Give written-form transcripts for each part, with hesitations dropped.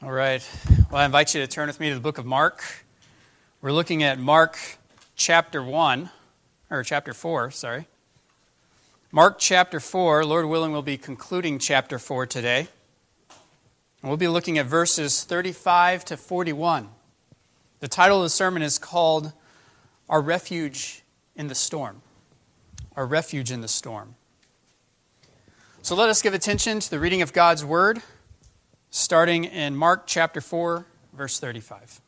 All right. Well, I invite you to turn with me to the book of Mark. We're looking at Mark chapter 4, sorry. Mark chapter 4, Lord willing, we'll be concluding chapter 4 today. And we'll be looking at verses 35 to 41. The title of the sermon is called Our Refuge in the Storm. Our Refuge in the Storm. So let us give attention to the reading of God's Word, starting in Mark chapter 4, verse 35.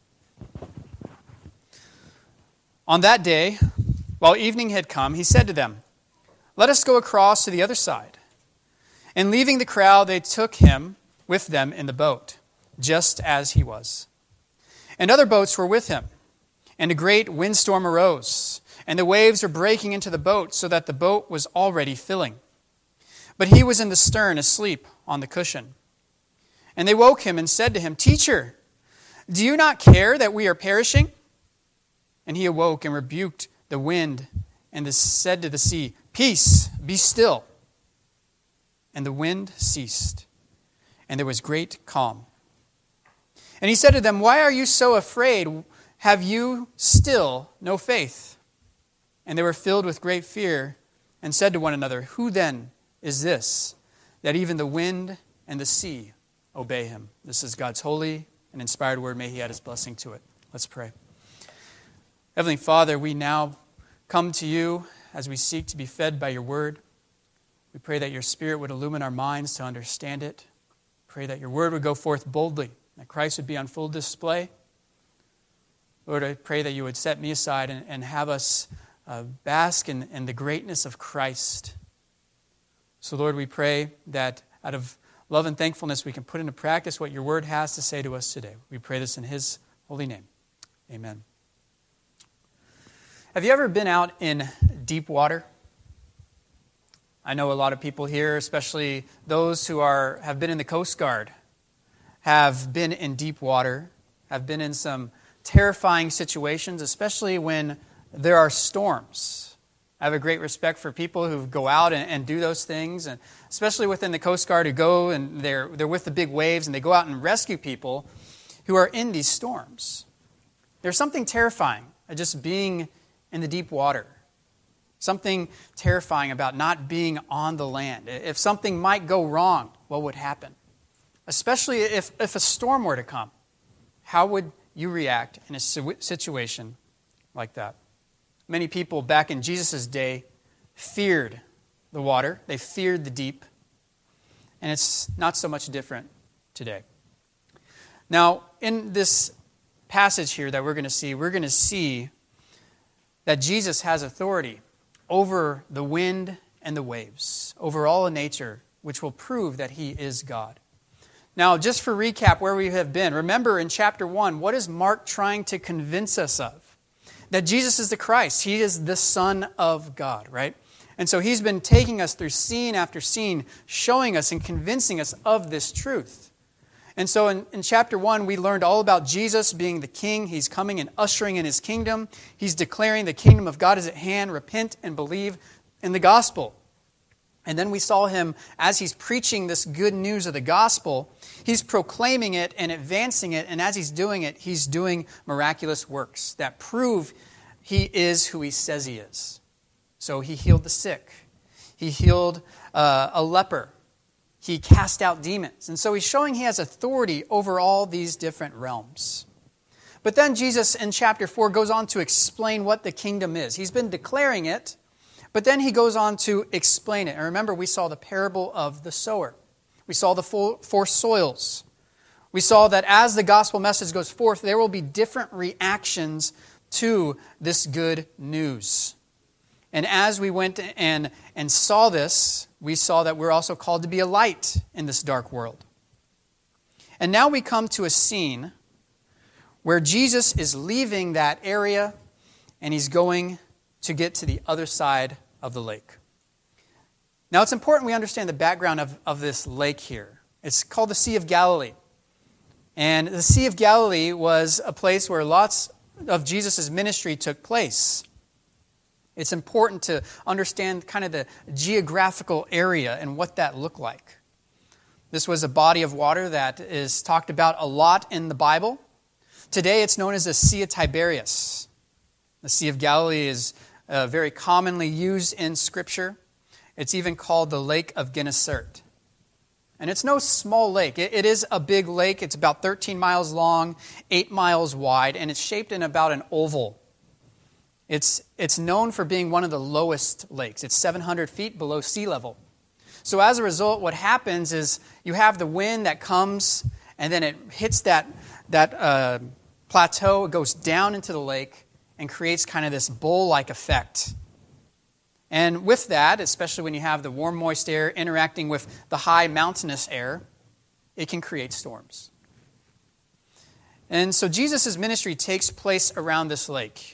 On that day, while evening had come, he said to them, "Let us go across to the other side." And leaving the crowd, they took him with them in the boat, just as he was. And other boats were with him. And a great windstorm arose, and the waves were breaking into the boat, so that the boat was already filling. But he was in the stern, asleep on the cushion. And they woke him and said to him, "Teacher, do you not care that we are perishing?" And he awoke and rebuked the wind and said to the sea, "Peace, be still." And the wind ceased, and there was great calm. And he said to them, "Why are you so afraid? Have you still no faith?" And they were filled with great fear and said to one another, "Who then is this, that even the wind and the sea obey him?" This is God's holy and inspired word. May he add his blessing to it. Let's pray. Heavenly Father, we now come to you as we seek to be fed by your word. We pray that your Spirit would illumine our minds to understand it. Pray that your word would go forth boldly, that Christ would be on full display. Lord, I pray that you would set me aside and have us bask in the greatness of Christ. So Lord, we pray that out of love and thankfulness we can put into practice what your word has to say to us today. We pray this in his holy name. Amen. Have you ever been out in deep water? I know a lot of people here, especially those who have been in the Coast Guard, have been in deep water, have been in some terrifying situations, especially when there are storms. I have a great respect for people who go out and do those things, and especially within the Coast Guard who go and they're with the big waves and they go out and rescue people who are in these storms. There's something terrifying just being in the deep water. Something terrifying about not being on the land. If something might go wrong, what would happen? Especially if a storm were to come. How would you react in a situation like that? Many people back in Jesus' day feared the water. They feared the deep. And it's not so much different today. Now, in this passage here that we're going to see that Jesus has authority over the wind and the waves, over all of nature, which will prove that he is God. Now, just for recap where we have been, remember in chapter 1, what is Mark trying to convince us of? That Jesus is the Christ. He is the Son of God, right? And so he's been taking us through scene after scene, showing us and convincing us of this truth. And so in chapter 1, we learned all about Jesus being the King. He's coming and ushering in his kingdom. He's declaring the kingdom of God is at hand. Repent and believe in the gospel. And then we saw him as he's preaching this good news of the gospel. He's proclaiming it and advancing it. And as he's doing it, he's doing miraculous works that prove he is who he says he is. So he healed the sick. He healed a leper. He cast out demons. And so he's showing he has authority over all these different realms. But then Jesus in chapter 4 goes on to explain what the kingdom is. He's been declaring it, but then he goes on to explain it. And remember, we saw the parable of the sower. We saw the four soils. We saw that as the gospel message goes forth, there will be different reactions to this good news. And as we went and saw this, we saw that we're also called to be a light in this dark world. And now we come to a scene where Jesus is leaving that area and he's going to get to the other side of the lake. Now it's important we understand the background of this lake here. It's called the Sea of Galilee. And the Sea of Galilee was a place where lots of Jesus' ministry took place. It's important to understand kind of the geographical area and what that looked like. This was a body of water that is talked about a lot in the Bible. Today it's known as the Sea of Tiberias. The Sea of Galilee is very commonly used in Scripture. It's even called the Lake of Gennesaret. And it's no small lake. It is a big lake. It's about 13 miles long, 8 miles wide, and it's shaped in about an oval. It's known for being one of the lowest lakes. It's 700 feet below sea level. So as a result, what happens is you have the wind that comes, and then it hits that plateau. It goes down into the lake and creates kind of this bowl-like effect. And with that, especially when you have the warm, moist air interacting with the high mountainous air, it can create storms. And so Jesus' ministry takes place around this lake.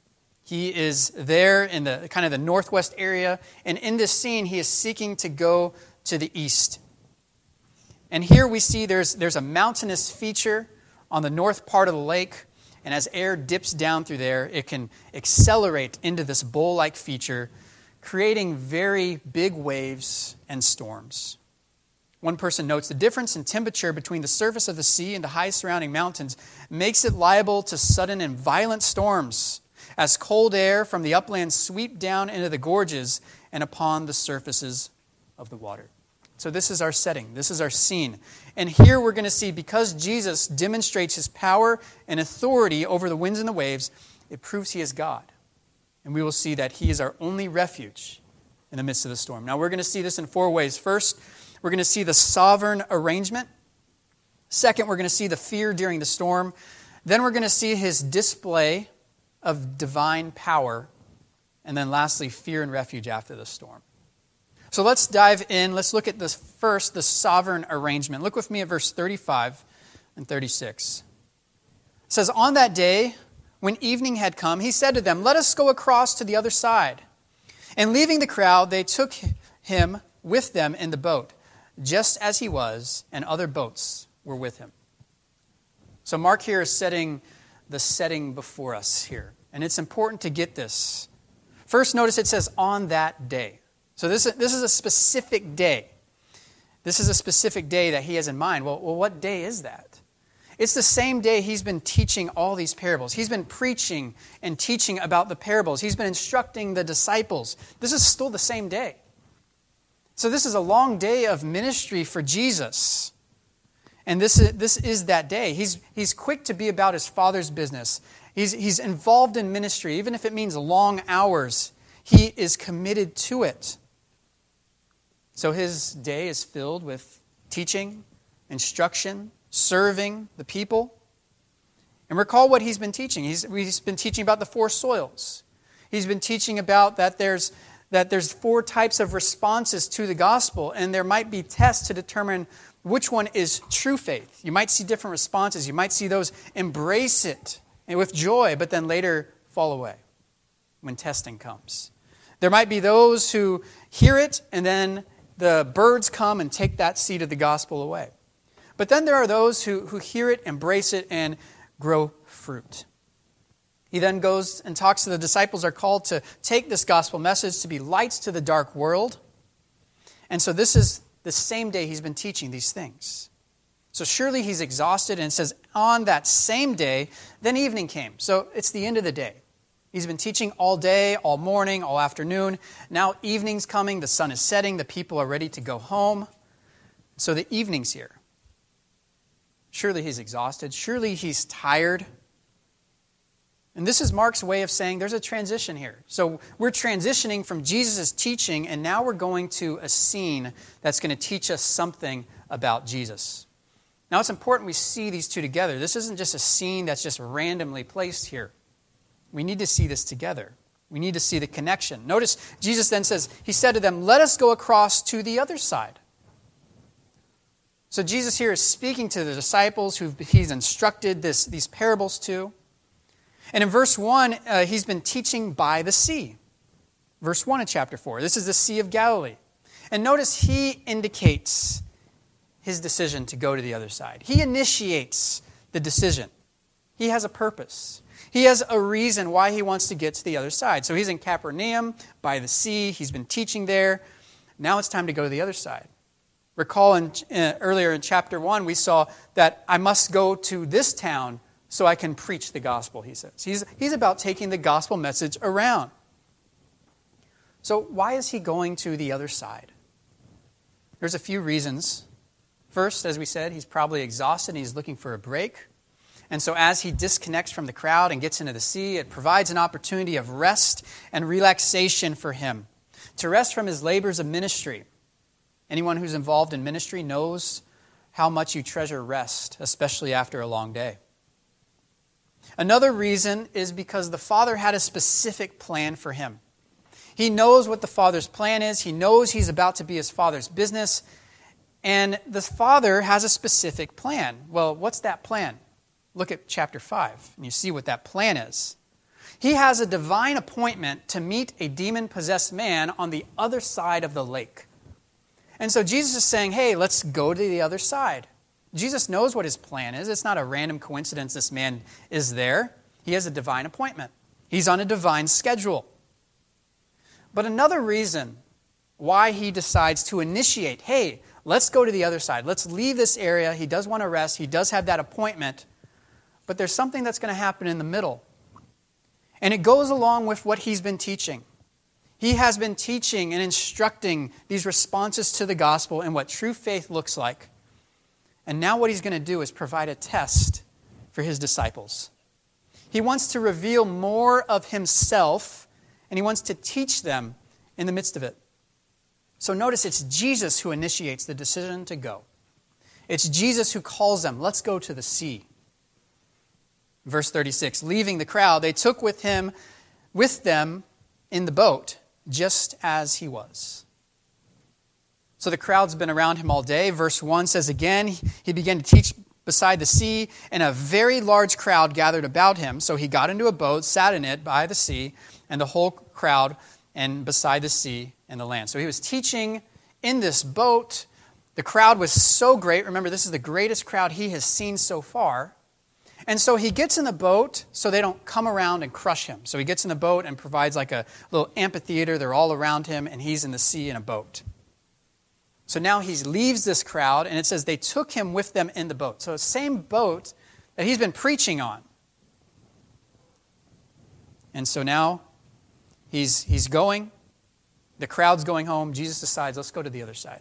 He is there in the kind of the northwest area, and in this scene, he is seeking to go to the east. And here we see there's a mountainous feature on the north part of the lake, and as air dips down through there, it can accelerate into this bowl-like feature, creating very big waves and storms. One person notes the difference in temperature between the surface of the sea and the high surrounding mountains makes it liable to sudden and violent storms, as cold air from the uplands sweep down into the gorges and upon the surfaces of the water. So this is our setting. This is our scene. And here we're going to see, because Jesus demonstrates his power and authority over the winds and the waves, it proves he is God. And we will see that he is our only refuge in the midst of the storm. Now we're going to see this in 4 ways. First, we're going to see the sovereign arrangement. Second, we're going to see the fear during the storm. Then we're going to see his display of divine power. And then lastly, fear and refuge after the storm. So let's dive in. Let's look at this first, the sovereign arrangement. Look with me at verse 35 and 36. It says, "On that day, when evening had come, he said to them, 'Let us go across to the other side.' And leaving the crowd, they took him with them in the boat, just as he was, and other boats were with him." So Mark here is setting the setting before us here. And it's important to get this. First, notice it says, "on that day." So this is a specific day. This is a specific day that he has in mind. Well, what day is that? It's the same day he's been teaching all these parables. He's been preaching and teaching about the parables. He's been instructing the disciples. This is still the same day. So this is a long day of ministry for Jesus. And this is that day. He's quick to be about his Father's business. He's involved in ministry, even if it means long hours. He is committed to it. So his day is filled with teaching, instruction, serving the people. And recall what he's been teaching. He's been teaching about the 4 soils. He's been teaching about that there's 4 types of responses to the gospel, and there might be tests to determine which one is true faith. You might see different responses. You might see those embrace it with joy, but then later fall away when testing comes. There might be those who hear it, and then the birds come and take that seed of the gospel away. But then there are those who hear it, embrace it, and grow fruit. He then goes and talks to the disciples are called to take this gospel message to be lights to the dark world. And so this is the same day he's been teaching these things. So surely he's exhausted, and it says on that same day, then evening came. So it's the end of the day. He's been teaching all day, all morning, all afternoon. Now evening's coming, the sun is setting, the people are ready to go home. So the evening's here. Surely he's exhausted. Surely he's tired. And this is Mark's way of saying there's a transition here. So we're transitioning from Jesus' teaching, and now we're going to a scene that's going to teach us something about Jesus. Now it's important we see these two together. This isn't just a scene that's just randomly placed here. We need to see this together. We need to see the connection. Notice Jesus then says, he said to them, "Let us go across to the other side." So Jesus here is speaking to the disciples who he's instructed these parables to. And in verse 1, he's been teaching by the sea. Verse 1 of chapter 4. This is the Sea of Galilee. And notice he indicates his decision to go to the other side. He initiates the decision. He has a purpose. He has a reason why he wants to get to the other side. So he's in Capernaum by the sea. He's been teaching there. Now it's time to go to the other side. Recall earlier in chapter 1, we saw that I must go to this town so I can preach the gospel, he says. He's about taking the gospel message around. So why is he going to the other side? There's a few reasons. First, as we said, he's probably exhausted and he's looking for a break. And so as he disconnects from the crowd and gets into the sea, it provides an opportunity of rest and relaxation for him, to rest from his labors of ministry. Anyone who's involved in ministry knows how much you treasure rest, especially after a long day. Another reason is because the Father had a specific plan for him. He knows what the Father's plan is. He knows he's about to be his Father's business. And the Father has a specific plan. Well, what's that plan? Look at chapter 5, and you see what that plan is. He has a divine appointment to meet a demon-possessed man on the other side of the lake. And so Jesus is saying, hey, let's go to the other side. Jesus knows what his plan is. It's not a random coincidence this man is there. He has a divine appointment. He's on a divine schedule. But another reason why he decides to initiate, hey, let's go to the other side. Let's leave this area. He does want to rest. He does have that appointment. But there's something that's going to happen in the middle. And it goes along with what he's been teaching. He has been teaching and instructing these responses to the gospel and what true faith looks like. And now what he's going to do is provide a test for his disciples. He wants to reveal more of himself, and he wants to teach them in the midst of it. So notice it's Jesus who initiates the decision to go. It's Jesus who calls them, let's go to the sea. Verse 36, leaving the crowd, they took with them in the boat, just as he was. So the crowd's been around him all day. Verse 1 says again, he began to teach beside the sea, and a very large crowd gathered about him. So he got into a boat, sat in it by the sea, and the whole crowd and beside the sea and the land. So he was teaching in this boat. The crowd was so great. Remember, this is the greatest crowd he has seen so far. And so he gets in the boat so they don't come around and crush him. So he gets in the boat and provides like a little amphitheater. They're all around him, and he's in the sea in a boat. So now he leaves this crowd, and it says they took him with them in the boat. So the same boat that he's been preaching on. And so now he's going. The crowd's going home. Jesus decides, let's go to the other side.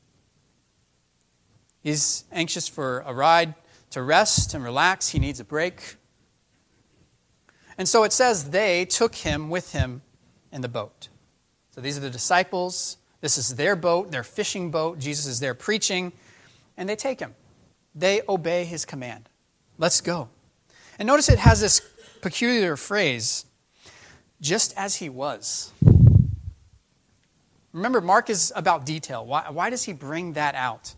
He's anxious for a ride, to rest and relax. He needs a break. And so it says they took him with him in the boat. So these are the disciples. This is their boat, their fishing boat. Jesus is there preaching. And they take him. They obey his command. Let's go. And notice it has this peculiar phrase, just as he was. Remember, Mark is about detail. Why does he bring that out?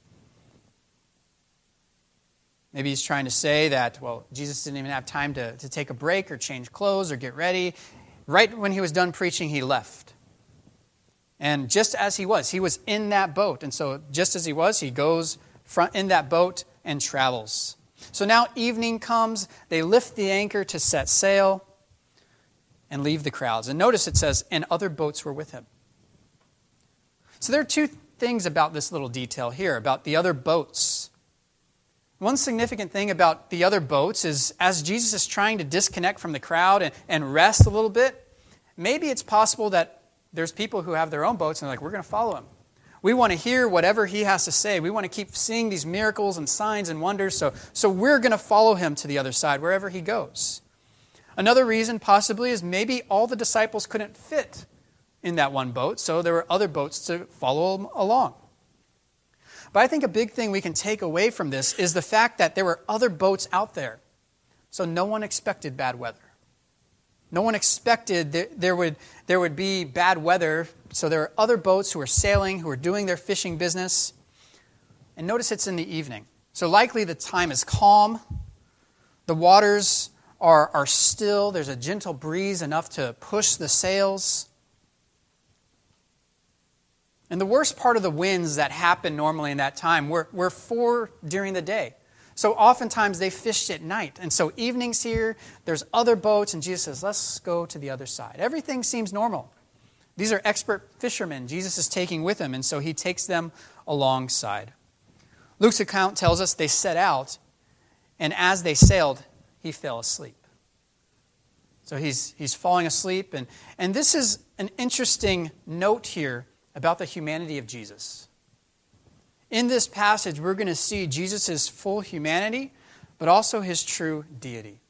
Maybe he's trying to say that, well, Jesus didn't even have time to take a break or change clothes or get ready. Right when he was done preaching, he left. And just as he was in that boat. And so just as he goes in that boat and travels. So now evening comes, they lift the anchor to set sail and leave the crowds. And notice it says, and other boats were with him. So there are two things about this little detail here, about the other boats. One significant thing about the other boats is as Jesus is trying to disconnect from the crowd and rest a little bit, maybe it's possible that there's people who have their own boats and they're like, we're going to follow him. We want to hear whatever he has to say. We want to keep seeing these miracles and signs and wonders, so we're going to follow him to the other side wherever he goes. Another reason possibly is maybe all the disciples couldn't fit in that one boat, so there were other boats to follow along. But I think a big thing we can take away from this is the fact that there were other boats out there. So no one expected bad weather. No one expected there would be bad weather. So there are other boats who are sailing, who are doing their fishing business. And notice it's in the evening. So likely the time is calm. The waters are still. There's a gentle breeze enough to push the sails. And the worst part of the winds that happen normally in that time were for during the day. So oftentimes they fished at night. And so evening's here, there's other boats, and Jesus says, let's go to the other side. Everything seems normal. These are expert fishermen Jesus is taking with him, and so he takes them alongside. Luke's account tells us they set out, and as they sailed, he fell asleep. So he's falling asleep, and this is an interesting note here about the humanity of Jesus. In this passage, we're going to see Jesus' full humanity, but also his true deity.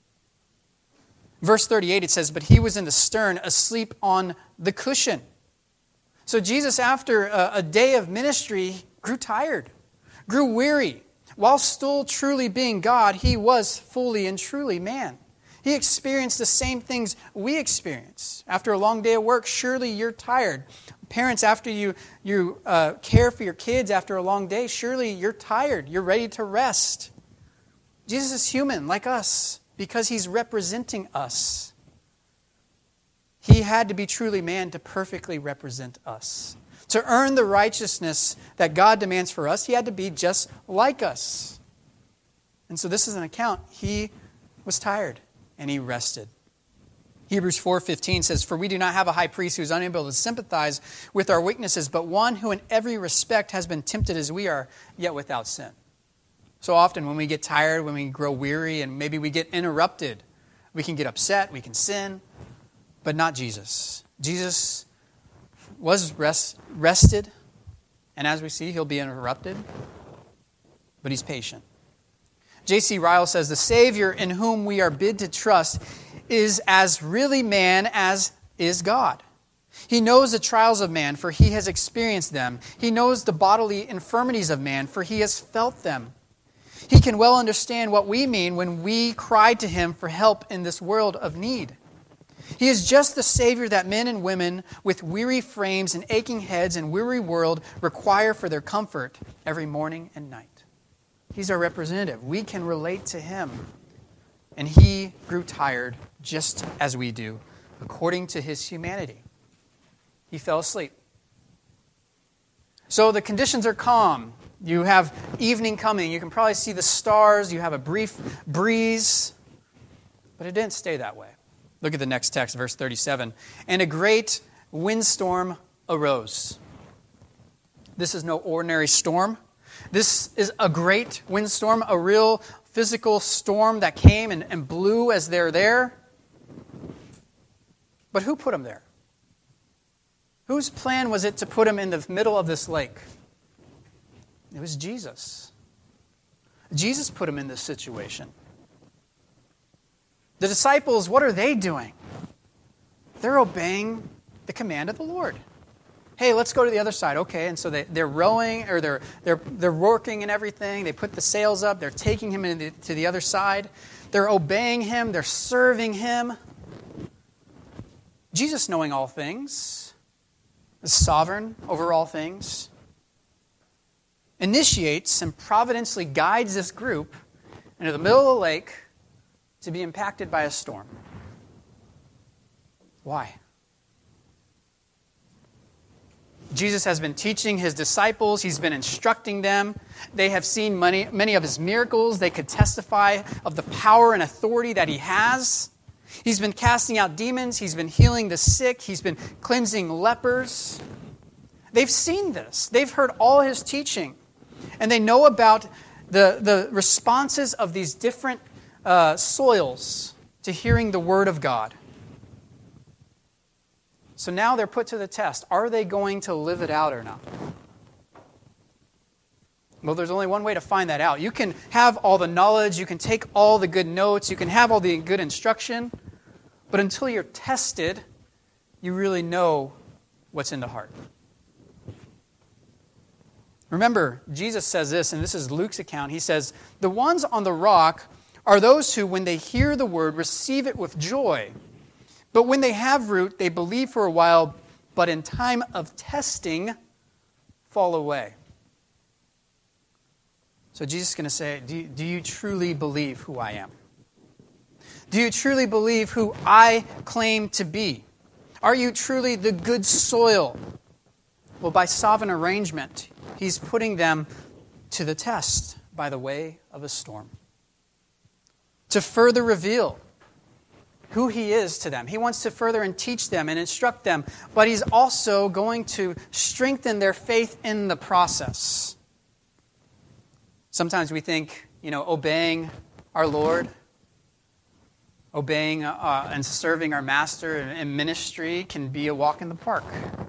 Verse 38, it says, "But he was in the stern, asleep on the cushion." So Jesus, after a day of ministry, grew tired, grew weary. While still truly being God, he was fully and truly man. He experienced the same things we experience. After a long day of work, surely you're tired. Parents, after you care for your kids after a long day, surely you're tired. You're ready to rest. Jesus is human like us because he's representing us. He had to be truly man to perfectly represent us. To earn the righteousness that God demands for us, he had to be just like us. And so this is an account. He was tired and he rested. Hebrews 4:15 says, "For we do not have a high priest who is unable to sympathize with our weaknesses, but one who in every respect has been tempted as we are, yet without sin." So often when we get tired, when we grow weary, and maybe we get interrupted, we can get upset, we can sin, but not Jesus. Jesus was rested, and as we see, he'll be interrupted, but he's patient. J.C. Ryle says, "The Savior in whom we are bid to trust is as really man as is God. He knows the trials of man, for he has experienced them. He knows the bodily infirmities of man, for he has felt them. He can well understand what we mean when we cry to him for help in this world of need. He is just the Savior that men and women with weary frames and aching heads and weary world require for their comfort every morning and night." He's our representative. We can relate to him. And he grew tired just as we do, according to his humanity. He fell asleep. So the conditions are calm. You have evening coming. You can probably see the stars. You have a brief breeze. But it didn't stay that way. Look at the next text, verse 37. "And a great windstorm arose." This is no ordinary storm. This is a great windstorm, a real physical storm that came and blew as they're there. But who put them there? Whose plan was it to put them in the middle of this lake? It was Jesus. Jesus put them in this situation. The disciples, what are they doing? They're obeying the command of the Lord. Hey, let's go to the other side. Okay, and so they're rowing, or they're working and everything. They put the sails up. They're taking him to the other side. They're obeying him. They're serving him. Jesus, knowing all things, is sovereign over all things, initiates and providentially guides this group into the middle of the lake to be impacted by a storm. Why? Jesus has been teaching his disciples. He's been instructing them. They have seen many of his miracles. They could testify of the power and authority that he has. He's been casting out demons. He's been healing the sick. He's been cleansing lepers. They've seen this. They've heard all his teaching. And they know about the responses of these different soils to hearing the word of God. So now they're put to the test. Are they going to live it out or not? Well, there's only one way to find that out. You can have all the knowledge, you can take all the good notes, you can have all the good instruction, but until you're tested, you really know what's in the heart. Remember, Jesus says this, and this is Luke's account. He says, "The ones on the rock are those who, when they hear the word, receive it with joy. But when they have root, they believe for a while, but in time of testing, fall away." So Jesus is going to say, do you truly believe who I am? Do you truly believe who I claim to be? Are you truly the good soil? Well, by sovereign arrangement, he's putting them to the test by the way of a storm, to further reveal who he is to them. He wants to further and teach them and instruct them, but he's also going to strengthen their faith in the process. Sometimes we think, obeying our Lord, obeying and serving our master in ministry can be a walk in the park.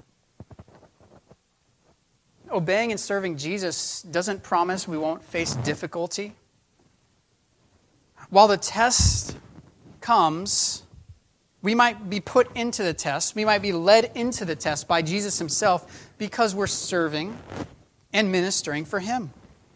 Obeying and serving Jesus doesn't promise we won't face difficulty. While the test comes, we might be put into the test. We might be led into the test by Jesus himself because we're serving and ministering for him.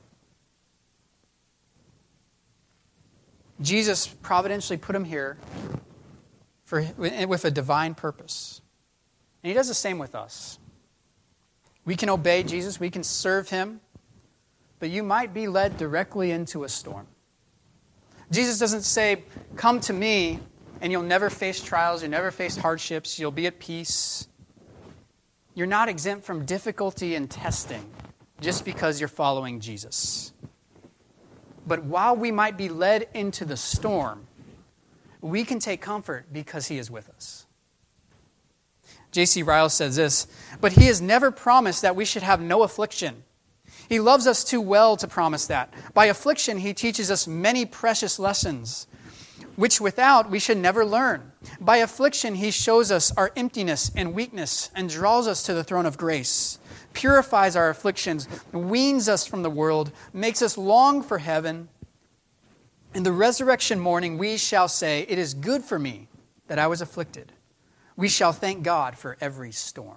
Jesus providentially put him here with a divine purpose. And he does the same with us. We can obey Jesus, we can serve him, but you might be led directly into a storm. Jesus doesn't say, come to me and you'll never face trials, you'll never face hardships, you'll be at peace. You're not exempt from difficulty and testing just because you're following Jesus. But while we might be led into the storm, we can take comfort because he is with us. J.C. Ryle says this, but he has never promised that we should have no affliction. He loves us too well to promise that. By affliction, he teaches us many precious lessons, which without we should never learn. By affliction, he shows us our emptiness and weakness and draws us to the throne of grace, purifies our afflictions, weans us from the world, makes us long for heaven. In the resurrection morning, we shall say, it is good for me that I was afflicted. We shall thank God for every storm.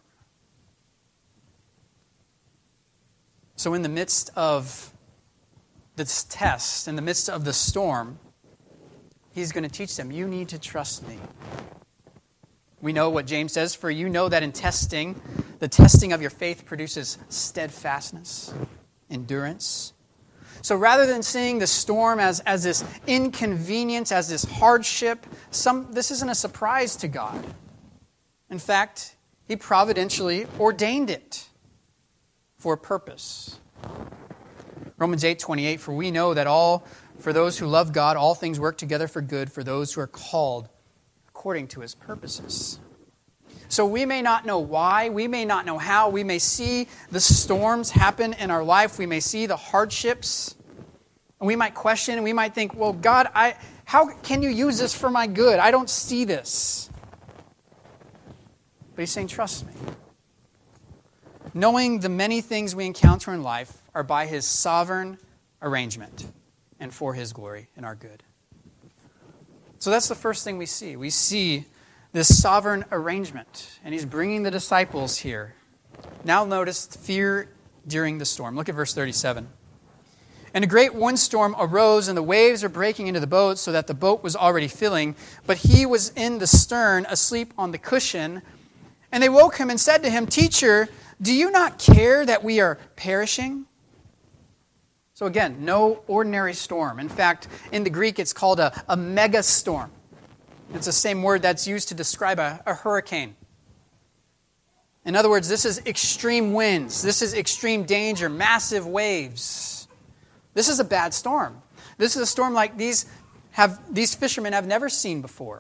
So in the midst of this test, in the midst of the storm, he's going to teach them, you need to trust me. We know what James says, for you know that in testing, the testing of your faith produces steadfastness, endurance. So rather than seeing the storm as this inconvenience, as this hardship, this isn't a surprise to God. In fact, he providentially ordained it for a purpose. Romans 8:28, for we know that for those who love God, all things work together for good for those who are called according to his purposes. So we may not know why, we may not know how, we may see the storms happen in our life, we may see the hardships, and we might question, and we might think, well, God, how can you use this for my good? I don't see this. But he's saying, trust me. Knowing the many things we encounter in life are by his sovereign arrangement and for his glory and our good. So that's the first thing we see. We see this sovereign arrangement, and he's bringing the disciples here. Now notice fear during the storm. Look at verse 37. And a great windstorm arose, and the waves were breaking into the boat, so that the boat was already filling. But he was in the stern, asleep on the cushion. And they woke him and said to him, Teacher, do you not care that we are perishing? So again, no ordinary storm. In fact, in the Greek, it's called a megastorm. It's the same word that's used to describe a hurricane. In other words, this is extreme winds. This is extreme danger, massive waves. This is a bad storm. This is a storm like these fishermen have never seen before.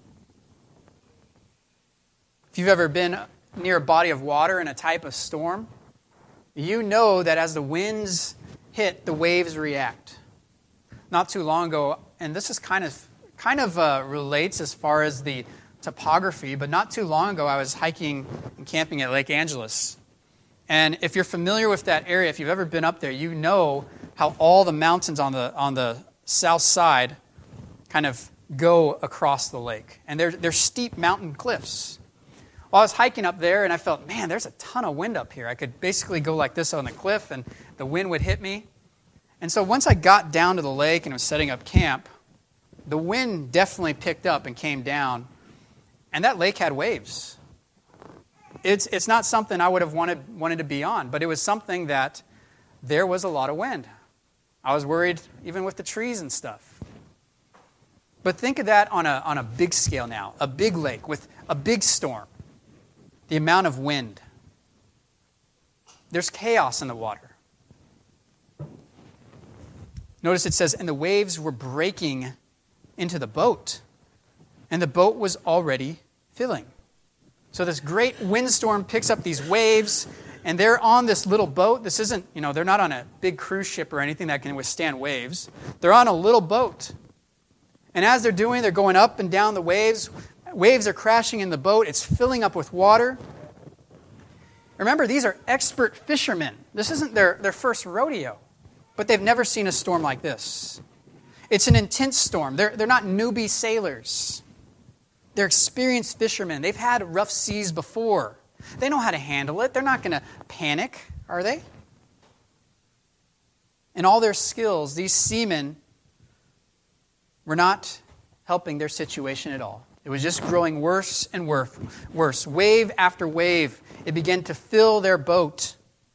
If you've ever been near a body of water in a type of storm, you know that as the winds hit, the waves react. Not too long ago, and this is kind of relates as far as the topography, but not too long ago I was hiking and camping at Lake Angeles. And if you're familiar with that area, if you've ever been up there, you know how all the mountains on the south side kind of go across the lake. And they're steep mountain cliffs. Well, I was hiking up there, and I felt, man, there's a ton of wind up here. I could basically go like this on the cliff, and the wind would hit me. And so once I got down to the lake and was setting up camp, the wind definitely picked up and came down, and that lake had waves. It's not something I would have wanted to be on, but it was something that there was a lot of wind. I was worried even with the trees and stuff. But think of that on a big scale now, a big lake with a big storm. The amount of wind. There's chaos in the water. Notice it says, and the waves were breaking into the boat. And the boat was already filling. So this great windstorm picks up these waves, and they're on this little boat. This isn't, they're not on a big cruise ship or anything that can withstand waves. They're on a little boat. And as they're going up and down the waves. Waves are crashing in the boat. It's filling up with water. Remember, these are expert fishermen. This isn't their first rodeo, but they've never seen a storm like this. It's an intense storm. They're not newbie sailors. They're experienced fishermen. They've had rough seas before. They know how to handle it. They're not going to panic, are they? In all their skills, these seamen were not helping their situation at all. It was just growing worse and worse. Wave after wave, it began to fill their boat.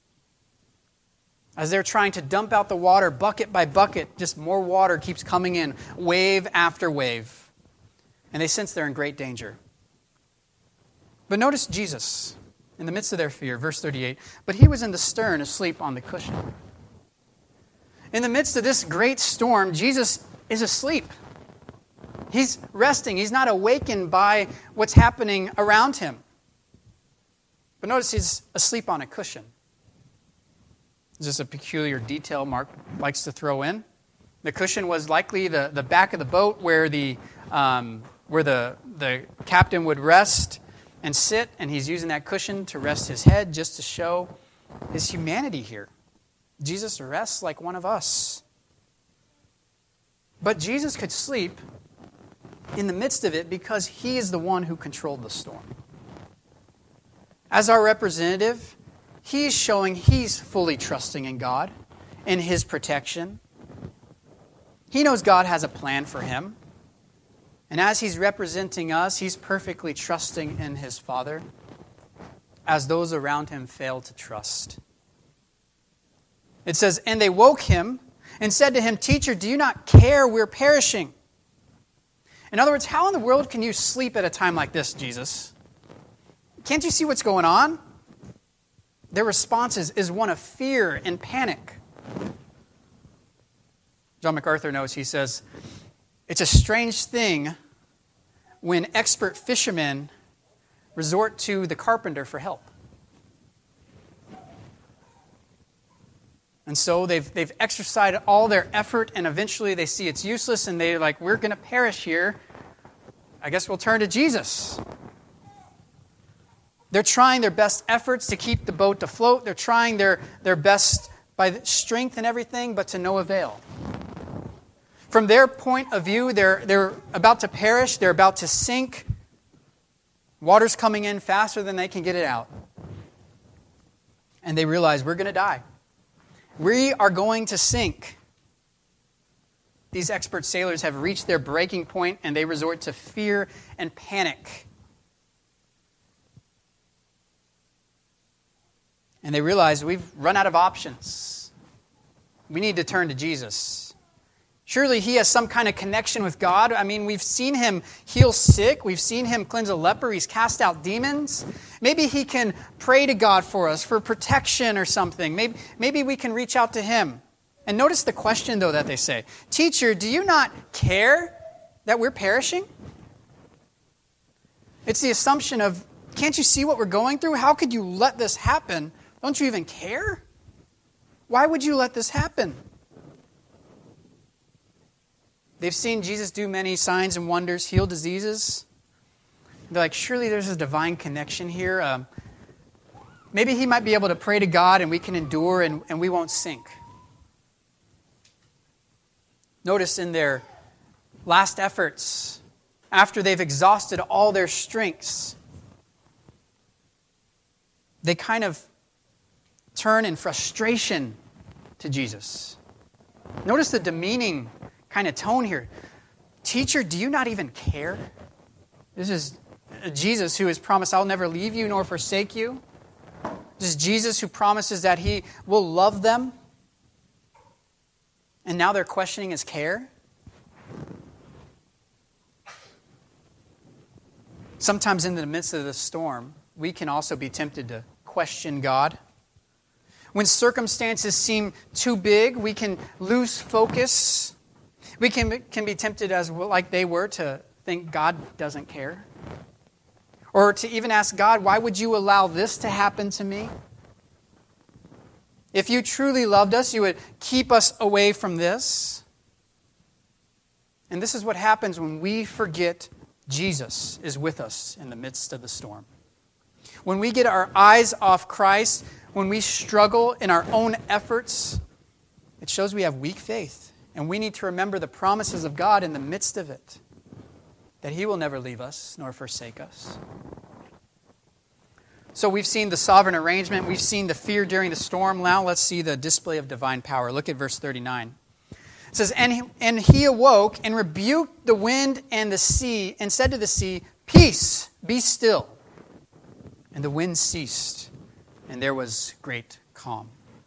As they're trying to dump out the water, bucket by bucket, just more water keeps coming in, wave after wave. And they sense they're in great danger. But notice Jesus, in the midst of their fear, verse 38, but he was in the stern asleep on the cushion. In the midst of this great storm, Jesus is asleep. He's resting. He's not awakened by what's happening around him. But notice he's asleep on a cushion. This is a peculiar detail Mark likes to throw in. The cushion was likely the back of the boat where the captain would rest and sit, and he's using that cushion to rest his head just to show his humanity here. Jesus rests like one of us. But Jesus could sleep in the midst of it because he is the one who controlled the storm. As our representative, he's showing he's fully trusting in God, in his protection. He knows God has a plan for him. And as he's representing us, he's perfectly trusting in his Father, as those around him fail to trust. It says, and they woke him and said to him, Teacher, do you not care we're perishing? In other words, how in the world can you sleep at a time like this, Jesus? Can't you see what's going on? Their response is one of fear and panic. John MacArthur knows, he says, it's a strange thing when expert fishermen resort to the carpenter for help. And so they've exercised all their effort, and eventually they see it's useless, and they're like, we're going to perish here. I guess we'll turn to Jesus. They're trying their best efforts to keep the boat afloat. They're trying their best by strength and everything, but to no avail. From their point of view, they're about to perish. They're about to sink. Water's coming in faster than they can get it out. And they realize we're going to die. We are going to sink. These expert sailors have reached their breaking point, and they resort to fear and panic. And they realize we've run out of options. We need to turn to Jesus. Surely he has some kind of connection with God. I mean, we've seen him heal sick. We've seen him cleanse a leper. He's cast out demons. Maybe he can pray to God for us for protection or something. Maybe we can reach out to him. And notice the question, though, that they say. Teacher, do you not care that we're perishing? It's the assumption of, can't you see what we're going through? How could you let this happen? Don't you even care? Why would you let this happen? They've seen Jesus do many signs and wonders, heal diseases. They're like, surely there's a divine connection here. Maybe he might be able to pray to God and we can endure and we won't sink. Notice in their last efforts, after they've exhausted all their strengths, they kind of turn in frustration to Jesus. Notice the demeaning kind of tone here. Teacher, do you not even care? This is Jesus who has promised, I'll never leave you nor forsake you. This is Jesus who promises that he will love them. And now they're questioning his care. Sometimes in the midst of the storm, we can also be tempted to question God. When circumstances seem too big, we can lose focus. We can be tempted, as like they were, to think God doesn't care? Or to even ask God, why would you allow this to happen to me? If you truly loved us, you would keep us away from this. And this is what happens when we forget Jesus is with us in the midst of the storm. When we get our eyes off Christ, when we struggle in our own efforts, it shows we have weak faith. And we need to remember the promises of God in the midst of it, that He will never leave us nor forsake us. So we've seen the sovereign arrangement. We've seen the fear during the storm. Now let's see the display of divine power. Look at verse 39. It says, And he awoke and rebuked the wind and the sea and said to the sea, Peace, be still. And the wind ceased, and there was great calm.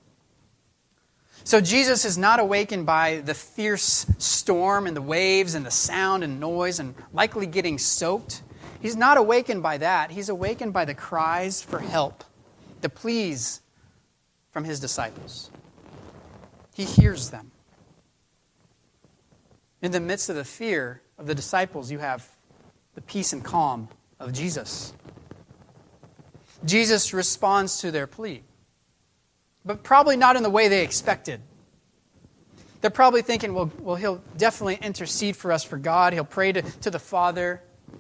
So Jesus is not awakened by the fierce storm and the waves and the sound and noise and likely getting soaked. He's not awakened by that. He's awakened by the cries for help, the pleas from His disciples. He hears them. In the midst of the fear of the disciples, you have the peace and calm of Jesus. Jesus responds to their plea, but probably not in the way they expected. They're probably thinking, well, He'll definitely intercede for us for God. He'll pray to the Father.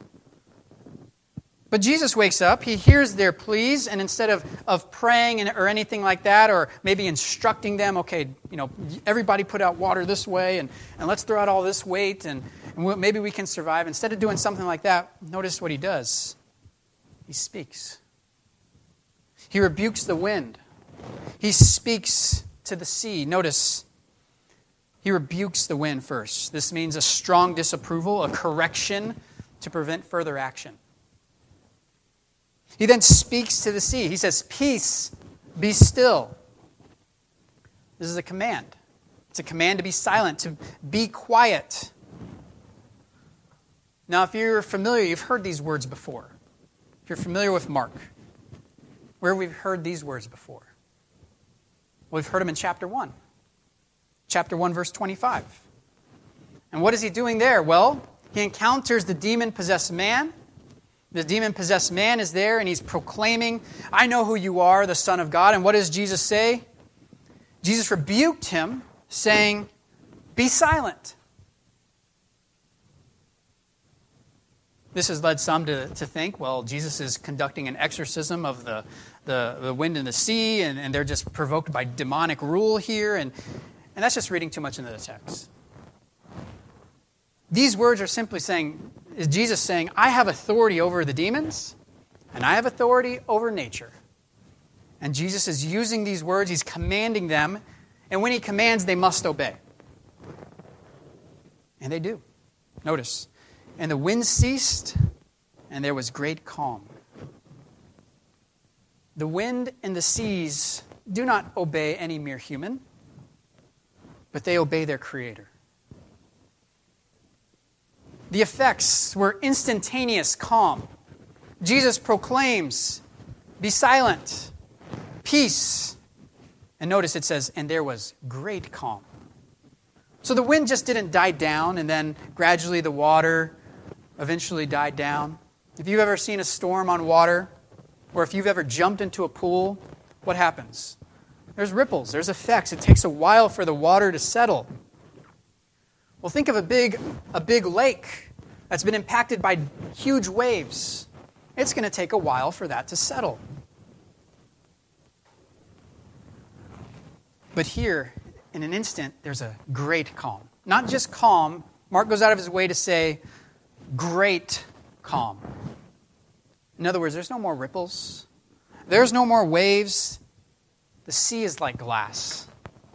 But Jesus wakes up, He hears their pleas, and instead of praying or anything like that, or maybe instructing them, okay, everybody put out water this way, and let's throw out all this weight, and maybe we can survive. Instead of doing something like that, notice what He does. He speaks. He rebukes the wind. He speaks to the sea. Notice, He rebukes the wind first. This means a strong disapproval, a correction to prevent further action. He then speaks to the sea. He says, Peace, be still. This is a command. It's a command to be silent, to be quiet. Now, if you're familiar, you've heard these words before. If you're familiar with Mark, where we've heard these words before. Well, we've heard them in chapter 1. Chapter 1, verse 25. And what is He doing there? Well, He encounters the demon-possessed man. The demon-possessed man is there, and he's proclaiming, I know who you are, the Son of God. And what does Jesus say? Jesus rebuked him, saying, Be silent. This has led some to think, well, Jesus is conducting an exorcism of the wind and the sea, and they're just provoked by demonic rule here, and that's just reading too much into the text. These words are simply saying, is Jesus saying, I have authority over the demons, and I have authority over nature. And Jesus is using these words, He's commanding them, and when He commands, they must obey. And they do. Notice, and the wind ceased, and there was great calm. The wind and the seas do not obey any mere human, but they obey their Creator. The effects were instantaneous calm. Jesus proclaims, Be silent, peace. And notice it says, and there was great calm. So the wind just didn't die down, and then gradually the water eventually died down. If you've ever seen a storm on water, or if you've ever jumped into a pool, what happens? There's ripples, there's effects. It takes a while for the water to settle. Well, think of a big lake that's been impacted by huge waves. It's going to take a while for that to settle. But here, in an instant, there's a great calm. Not just calm. Mark goes out of his way to say, great calm. In other words, there's no more ripples. There's no more waves. The sea is like glass.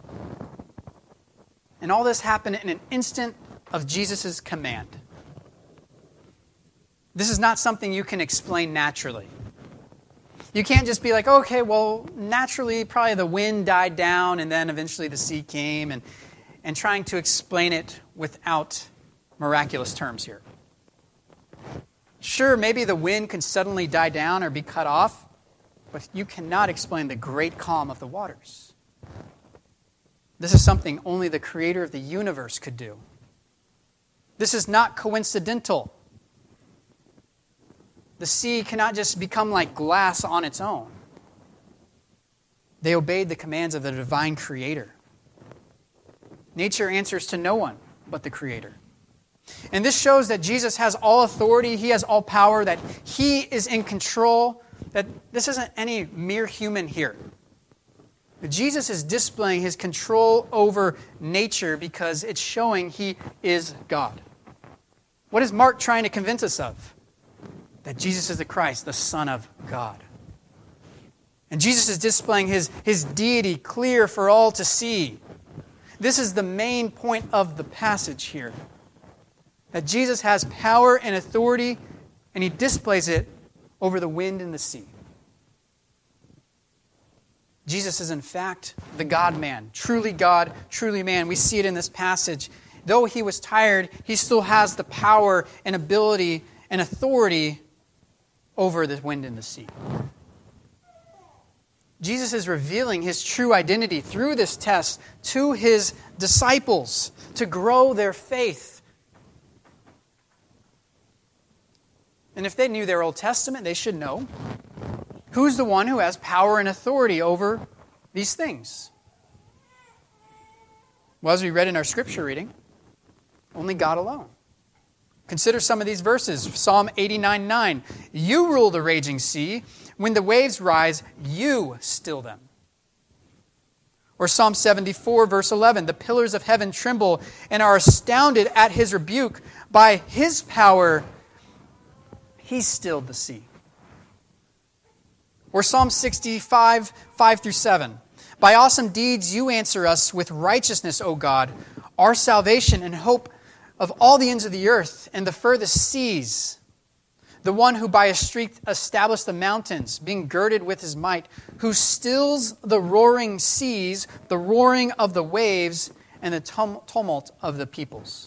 And all this happened in an instant of Jesus' command. This is not something you can explain naturally. You can't just be like, okay, well, naturally, probably the wind died down and then eventually the sea came, and trying to explain it without miraculous terms here. Sure, maybe the wind can suddenly die down or be cut off, but you cannot explain the great calm of the waters. This is something only the Creator of the universe could do. This is not coincidental. the sea cannot just become like glass on its own. They obeyed the commands of the divine Creator. Nature answers to no one but the Creator. And this shows that Jesus has all authority, He has all power, that He is in control, that this isn't any mere human here. But Jesus is displaying His control over nature because it's showing He is God. What is Mark trying to convince us of? That Jesus is the Christ, the Son of God. And Jesus is displaying His deity clear for all to see. This is the main point of the passage here. That Jesus has power and authority, and He displays it over the wind and the sea. Jesus is in fact the God-man, truly God, truly man. We see it in this passage. Though He was tired, He still has the power and ability and authority over the wind and the sea. Jesus is revealing His true identity through this test to His disciples to grow their faith. And if they knew their Old Testament, they should know who's the one who has power and authority over these things. Well, as we read in our scripture reading, only God alone. Consider some of these verses. Psalm 89:9. You rule the raging sea. When the waves rise, you still them. Or Psalm 74, verse 11. The pillars of heaven tremble and are astounded at His rebuke. By His power, He stilled the sea. Or Psalm 65, 5-7. By awesome deeds you answer us with righteousness, O God, our salvation and hope of all the ends of the earth and the furthest seas. The one who by a streak established the mountains, being girded with His might, who stills the roaring seas, the roaring of the waves, and the tumult of the peoples.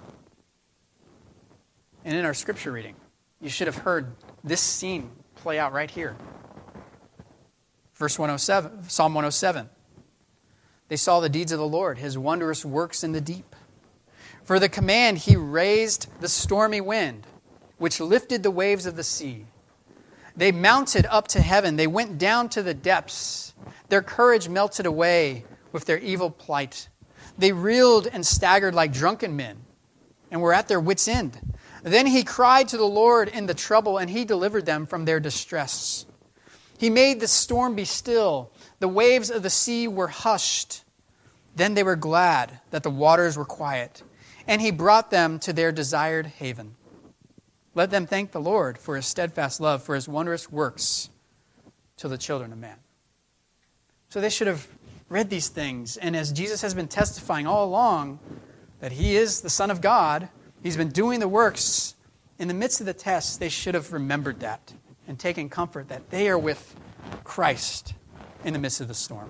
And in our scripture reading, you should have heard this scene play out right here. Verse 107, Psalm 107. They saw the deeds of the Lord, His wondrous works in the deep. For the command He raised the stormy wind, which lifted the waves of the sea. They mounted up to heaven. They went down to the depths. Their courage melted away with their evil plight. They reeled and staggered like drunken men and were at their wits' end. Then He cried to the Lord in the trouble, and He delivered them from their distress. He made the storm be still. The waves of the sea were hushed. Then they were glad that the waters were quiet, and He brought them to their desired haven. Let them thank the Lord for His steadfast love, for His wondrous works to the children of man. So they should have read these things, and as Jesus has been testifying all along that He is the Son of God, He's been doing the works. In the midst of the test, they should have remembered that and taken comfort that they are with Christ in the midst of the storm.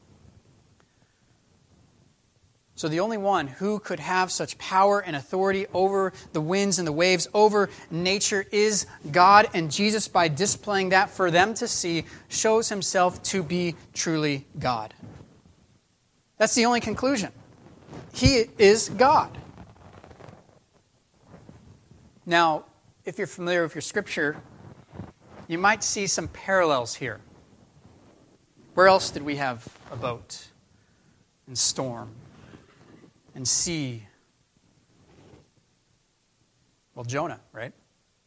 So the only one who could have such power and authority over the winds and the waves, over nature, is God. And Jesus, by displaying that for them to see, shows Himself to be truly God. That's the only conclusion. He is God. Now, if you're familiar with your scripture, you might see some parallels here. Where else did we have a boat and storm and sea? Well, Jonah, right?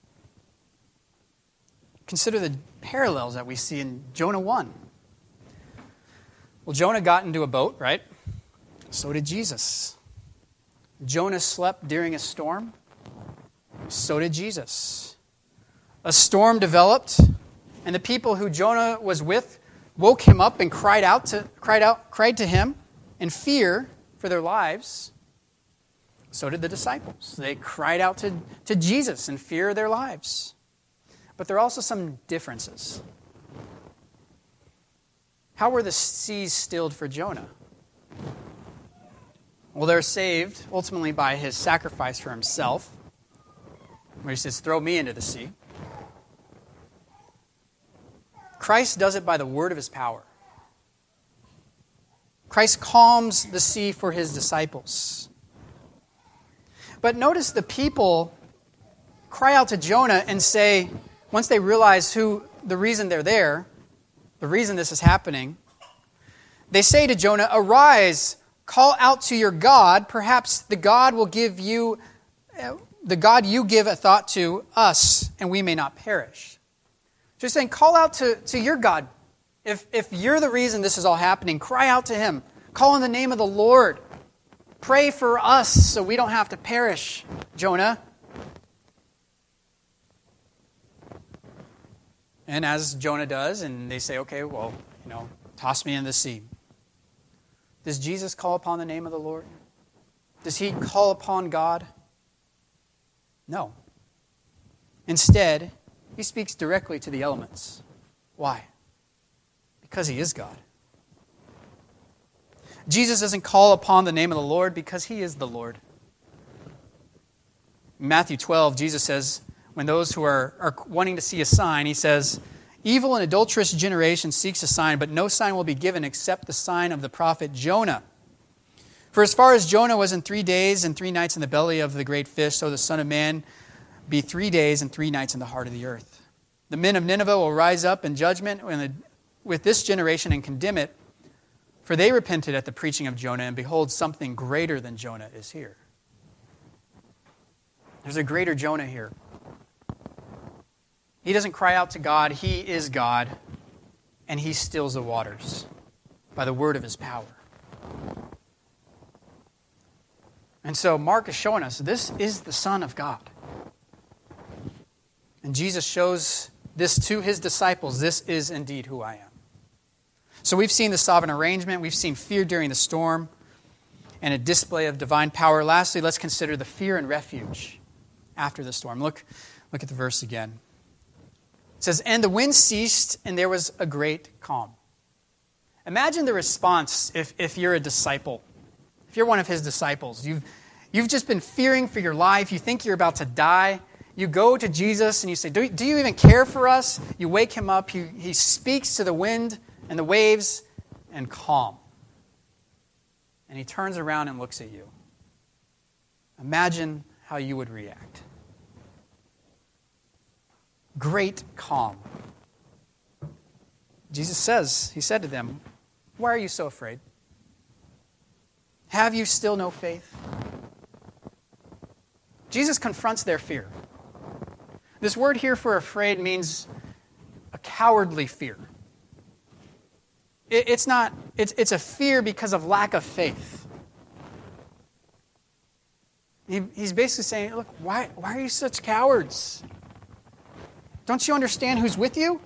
Consider the parallels that we see in Jonah 1. Well, Jonah got into a boat, right? So did Jesus. Jonah slept during a storm. So did Jesus. A storm developed, and the people who Jonah was with woke him up and cried to him in fear for their lives. So did the disciples. They cried out to Jesus in fear of their lives. But there are also some differences. How were the seas stilled for Jonah? Well, they're saved ultimately by His sacrifice for Himself, where He says, "Throw me into the sea." Christ does it by the word of His power. Christ calms the sea for His disciples. But notice the people cry out to Jonah and say, once they realize the reason they're there, the reason this is happening, they say to Jonah, "Arise, call out to your God. Perhaps the God you give a thought to us, and we may not perish." Just saying, call out to your God. If you're the reason this is all happening, cry out to Him. Call in the name of the Lord. Pray for us so we don't have to perish, Jonah. And as Jonah does, and they say, "Okay, well, toss me in the sea." Does Jesus call upon the name of the Lord? Does He call upon God? No. Instead, He speaks directly to the elements. Why? Because He is God. Jesus doesn't call upon the name of the Lord because He is the Lord. In Matthew 12, Jesus says, when those who are wanting to see a sign, He says, "Evil and adulterous generation seeks a sign, but no sign will be given except the sign of the prophet Jonah. For as far as Jonah was in 3 days and 3 nights in the belly of the great fish, so the Son of Man be 3 days and 3 nights in the heart of the earth. The men of Nineveh will rise up in judgment with this generation and condemn it, for they repented at the preaching of Jonah, and behold, something greater than Jonah is here." There's a greater Jonah here. He doesn't cry out to God. He is God, and He stills the waters by the word of His power. And so Mark is showing us this is the Son of God. And Jesus shows this to His disciples. This is indeed who I am. So we've seen the sovereign arrangement. We've seen fear during the storm and a display of divine power. Lastly, let's consider the fear and refuge after the storm. Look at the verse again. It says, "And the wind ceased, and there was a great calm." Imagine the response if you're a disciple. If you're one of His disciples. You've just been fearing for your life. You think you're about to die. You go to Jesus and you say, do you even care for us? You wake Him up. He speaks to the wind and the waves, and calm. And He turns around and looks at you. Imagine how you would react. Great calm. Jesus says, He said to them, "Why are you so afraid? Have you still no faith?" Jesus confronts their fear. This word here for afraid means a cowardly fear. It's a fear because of lack of faith. He's basically saying, look, why are you such cowards? Don't you understand who's with you?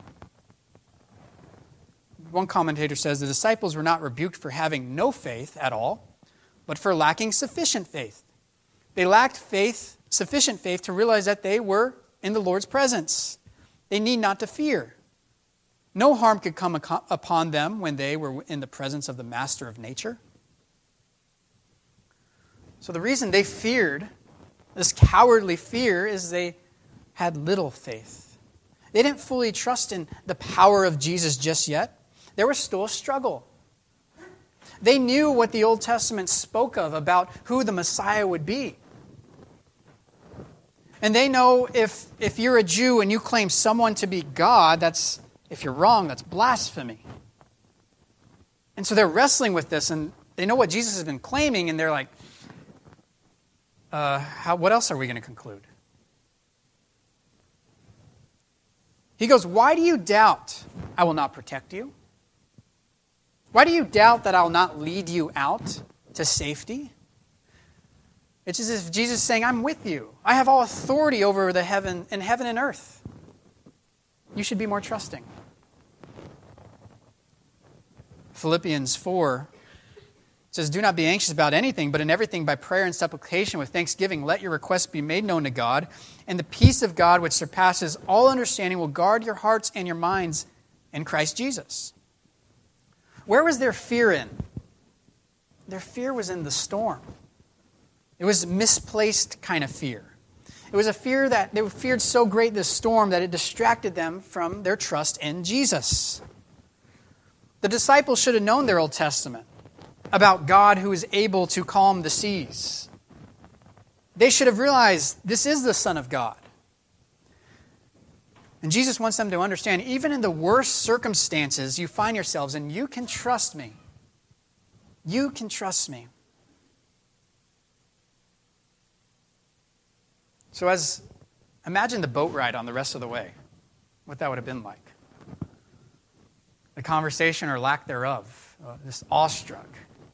One commentator says the disciples were not rebuked for having no faith at all, but for lacking sufficient faith. They lacked sufficient faith to realize that they were in the Lord's presence. They need not to fear. No harm could come upon them when they were in the presence of the master of nature. So the reason they feared, this cowardly fear, is they had little faith. They didn't fully trust in the power of Jesus just yet. There was still a struggle. They knew what the Old Testament spoke of about who the Messiah would be. And they know if you're a Jew and you claim someone to be God, if you're wrong, that's blasphemy. And so they're wrestling with this, and they know what Jesus has been claiming, and they're like, what else are we going to conclude? He goes, "Why do you doubt I will not protect you? Why do you doubt that I will not lead you out to safety?" It's as if Jesus is saying, "I'm with you. I have all authority over the heaven and earth. You should be more trusting." Philippians 4 says, "Do not be anxious about anything, but in everything by prayer and supplication with thanksgiving, let your requests be made known to God, and the peace of God which surpasses all understanding will guard your hearts and your minds in Christ Jesus." Where was their fear in? Their fear was in the storm. It was misplaced kind of fear. It was a fear that they feared so great this storm that it distracted them from their trust in Jesus. The disciples should have known their Old Testament about God who is able to calm the seas. They should have realized this is the Son of God. And Jesus wants them to understand, even in the worst circumstances you find yourselves in, you can trust me. You can trust me. So imagine the boat ride on the rest of the way, what that would have been like. The conversation or lack thereof, just awestruck.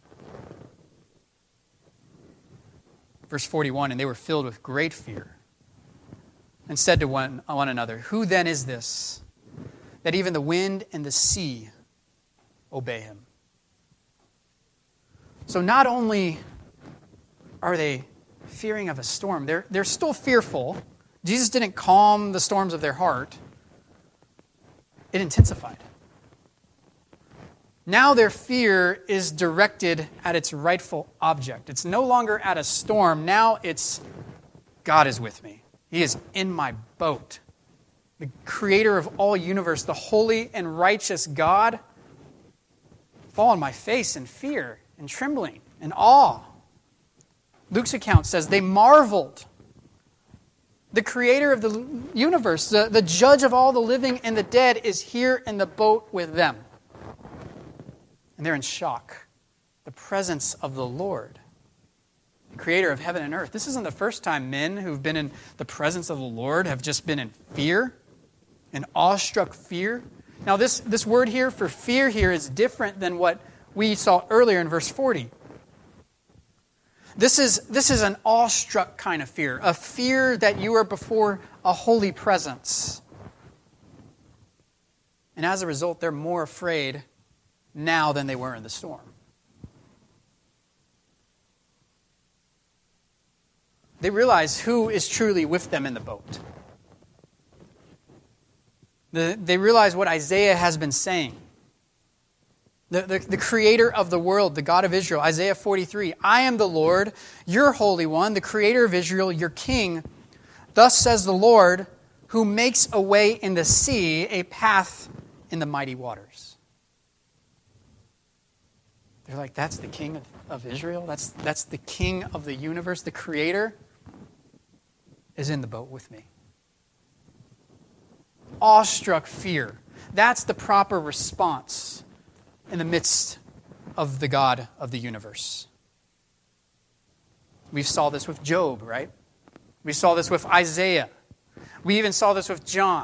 Verse 41, and they were filled with great fear and said to one another, who then is this, that even the wind and the sea obey him? So not only are they fearing of a storm, they're still fearful. Jesus didn't calm the storms of their heart. It intensified. Now their fear is directed at its rightful object. It's no longer at a storm. Now it's, God is with me. He is in my boat. The creator of all universe, the holy and righteous God, fall on my face in fear and trembling and awe. Luke's account says they marveled. The creator of the universe, the judge of all the living and the dead, is here in the boat with them. And they're in shock. The presence of the Lord, the creator of heaven and earth. This isn't the first time men who've been in the presence of the Lord have just been in fear, in awestruck fear. Now this word here for fear here is different than what we saw earlier in verse 40. This is an awestruck kind of fear, a fear that you are before a holy presence. And as a result, they're more afraid now than they were in the storm. They realize who is truly with them in the boat. They realize what Isaiah has been saying. The creator of the world, the God of Israel, Isaiah 43, I am the Lord, your Holy One, the creator of Israel, your King. Thus says the Lord, who makes a way in the sea, a path in the mighty waters. They're like, that's the King of Israel? That's the King of the universe? The Creator is in the boat with me. Awestruck fear. That's the proper response in the midst of the God of the universe. We saw this with Job, right? We saw this with Isaiah. We even saw this with John.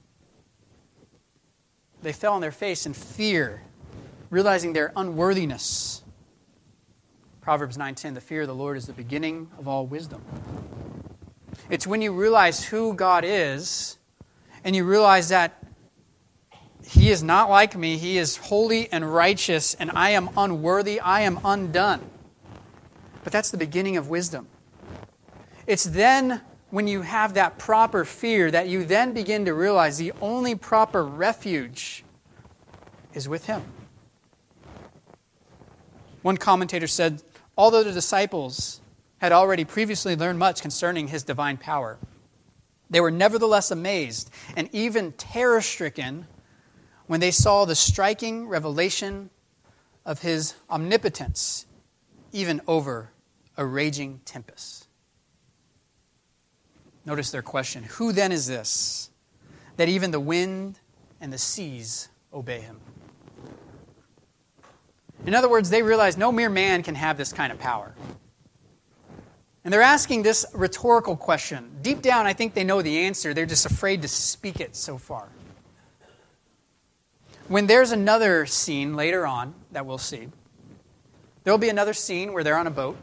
They fell on their face in fear, realizing their unworthiness. Proverbs 9:10, the fear of the Lord is the beginning of all wisdom. It's when you realize who God is, and you realize that He is not like me, He is holy and righteous, and I am unworthy, I am undone. But that's the beginning of wisdom. It's then when you have that proper fear that you then begin to realize the only proper refuge is with Him. One commentator said, although the disciples had already previously learned much concerning His divine power, they were nevertheless amazed and even terror-stricken when they saw the striking revelation of His omnipotence, even over a raging tempest. Notice their question, who then is this, that even the wind and the seas obey Him? In other words, they realize no mere man can have this kind of power. And they're asking this rhetorical question. Deep down, I think they know the answer. They're just afraid to speak it so far. When there's another scene later on that we'll see, there'll be another scene where they're on a boat,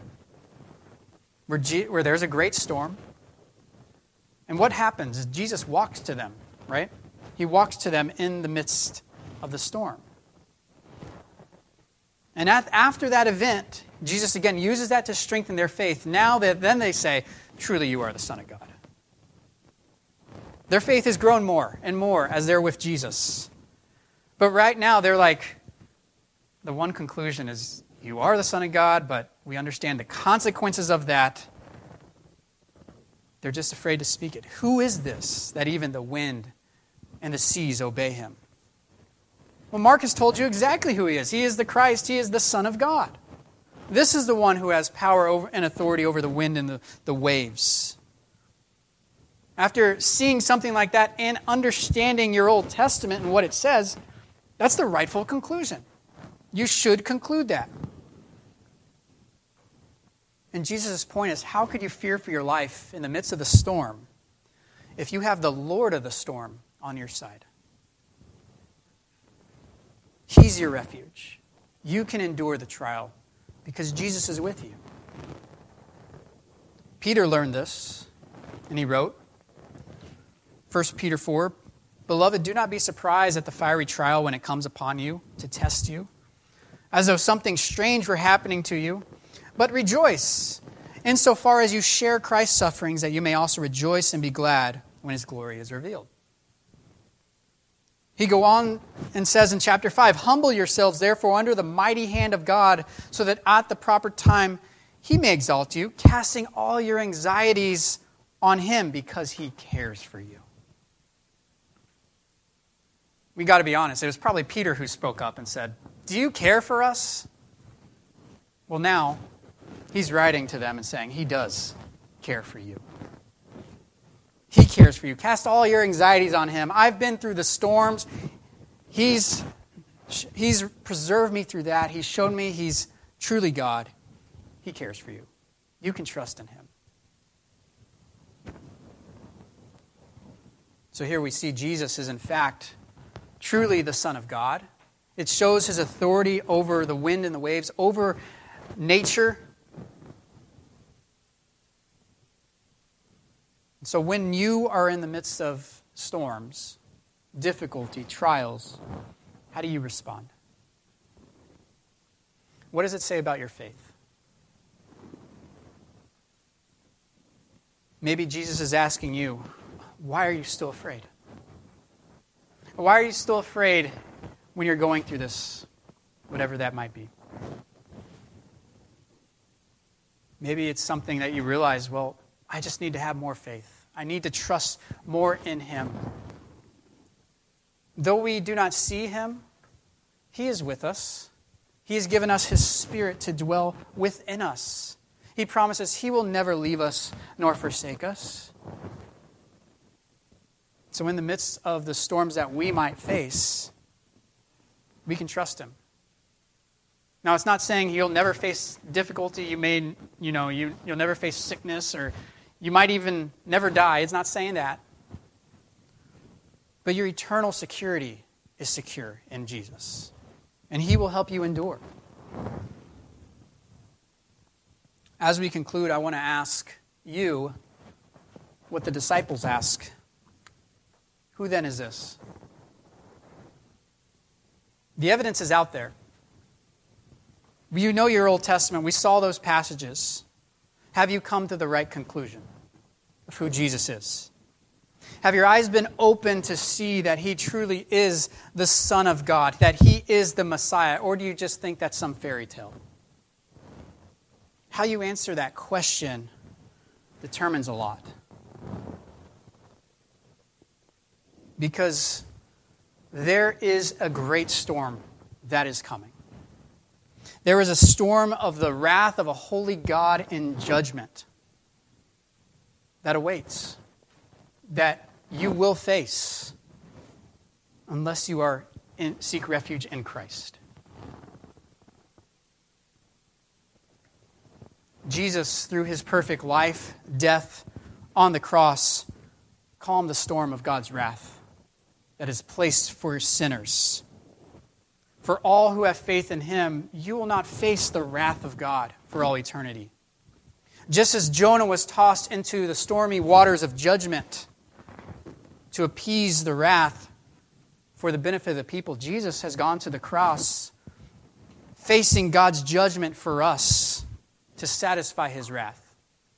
where there's a great storm. And what happens is Jesus walks to them, right? He walks to them in the midst of the storm. And after that event, Jesus again uses that to strengthen their faith. Then they say, truly you are the Son of God. Their faith has grown more and more as they're with Jesus. But right now they're like, the one conclusion is, you are the Son of God, but we understand the consequences of that. They're just afraid to speak it. Who is this that even the wind and the seas obey Him? Well, Mark has told you exactly who He is. He is the Christ. He is the Son of God. This is the one who has power over and authority over the wind and the waves. After seeing something like that and understanding your Old Testament and what it says, that's the rightful conclusion. You should conclude that. And Jesus' point is, how could you fear for your life in the midst of the storm if you have the Lord of the storm on your side? He's your refuge. You can endure the trial because Jesus is with you. Peter learned this, and he wrote, 1 Peter 4, "Beloved, do not be surprised at the fiery trial when it comes upon you to test you, as though something strange were happening to you, but rejoice insofar as you share Christ's sufferings, that you may also rejoice and be glad when His glory is revealed." He goes on and says in chapter 5, "Humble yourselves, therefore, under the mighty hand of God, so that at the proper time He may exalt you, casting all your anxieties on Him because He cares for you." We got to be honest, it was probably Peter who spoke up and said, "Do you care for us?" Well, now he's writing to them and saying, He does care for you. He cares for you. Cast all your anxieties on Him. I've been through the storms. He's preserved me through that. He's shown me He's truly God. He cares for you. You can trust in Him. So here we see Jesus is in fact truly the Son of God. It shows His authority over the wind and the waves, over nature. So when you are in the midst of storms, difficulty, trials, how do you respond? What does it say about your faith? Maybe Jesus is asking you, why are you still afraid? Why are you still afraid when you're going through this, whatever that might be? Maybe it's something that you realize, well, I just need to have more faith. I need to trust more in Him. Though we do not see Him, He is with us. He has given us His Spirit to dwell within us. He promises He will never leave us nor forsake us. So in the midst of the storms that we might face, we can trust Him. Now, it's not saying you'll never face difficulty. You'll never face sickness, or you might even never die. It's not saying that. But your eternal security is secure in Jesus, and He will help you endure. As we conclude, I want to ask you what the disciples ask. Who then is this? The evidence is out there. You know your Old Testament. We saw those passages. Have you come to the right conclusion of who Jesus is? Have your eyes been open to see that He truly is the Son of God, that He is the Messiah, or do you just think that's some fairy tale? How you answer that question determines a lot. Because there is a great storm that is coming. There is a storm of the wrath of a holy God in judgment that awaits, that you will face unless you seek refuge in Christ. Jesus, through His perfect life, death on the cross, calmed the storm of God's wrath that is placed for sinners. For all who have faith in Him, you will not face the wrath of God for all eternity. Just as Jonah was tossed into the stormy waters of judgment to appease the wrath for the benefit of the people, Jesus has gone to the cross, facing God's judgment for us to satisfy His wrath.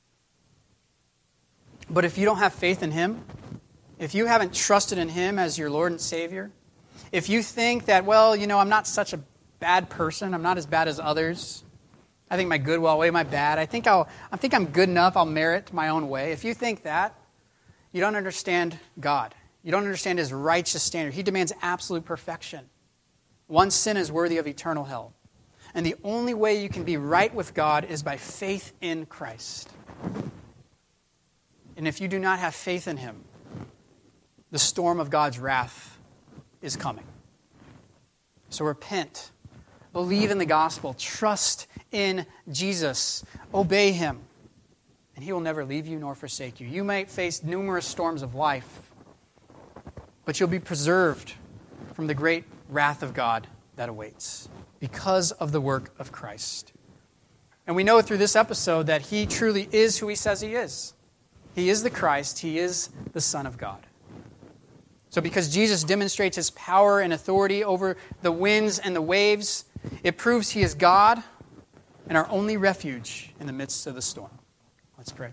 But if you don't have faith in Him, if you haven't trusted in Him as your Lord and Savior, if you think that, I'm not such a bad person, I'm not as bad as others, I think my good will outweigh my bad, I think I'm good enough, I'll merit my own way. If you think that, you don't understand God. You don't understand His righteous standard. He demands absolute perfection. One sin is worthy of eternal hell. And the only way you can be right with God is by faith in Christ. And And if you do not have faith in him, the storm of God's wrath is coming. So repent. Believe in the gospel. Trust in Jesus. Obey him. And he will never leave you nor forsake you. You might face numerous storms of life, but you'll be preserved from the great wrath of God that awaits because of the work of Christ. And we know through this episode that he truly is who he says he is. He is the Christ. He is the Son of God. So because Jesus demonstrates his power and authority over the winds and the waves, it proves he is God and our only refuge in the midst of the storm. Let's pray.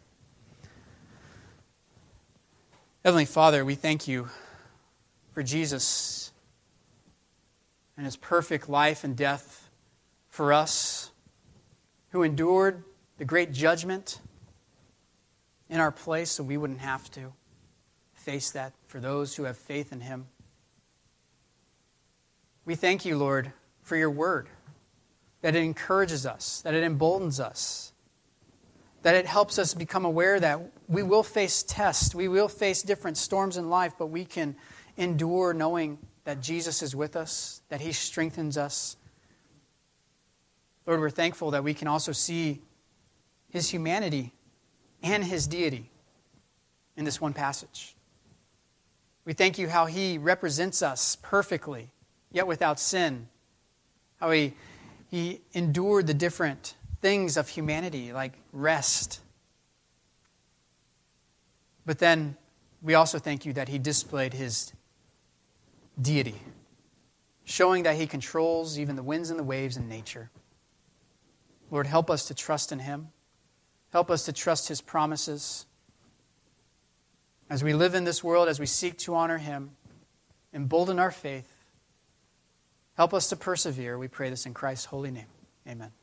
Heavenly Father, we thank you for Jesus and his perfect life and death for us, who endured the great judgment in our place so we wouldn't have to face that for those who have faith in him. We thank you, Lord, for your word, that it encourages us, that it emboldens us, that it helps us become aware that we will face tests, we will face different storms in life, but we can endure knowing that Jesus is with us, that he strengthens us. Lord, we're thankful that we can also see his humanity and his deity in this one passage. We thank you how he represents us perfectly, yet without sin. How he endured the different things of humanity, like rest. But then we also thank you that he displayed his deity, showing that he controls even the winds and the waves in nature. Lord, help us to trust in him. Help us to trust his promises. As we live in this world, as we seek to honor him, embolden our faith. Help us to persevere. We pray this in Christ's holy name. Amen.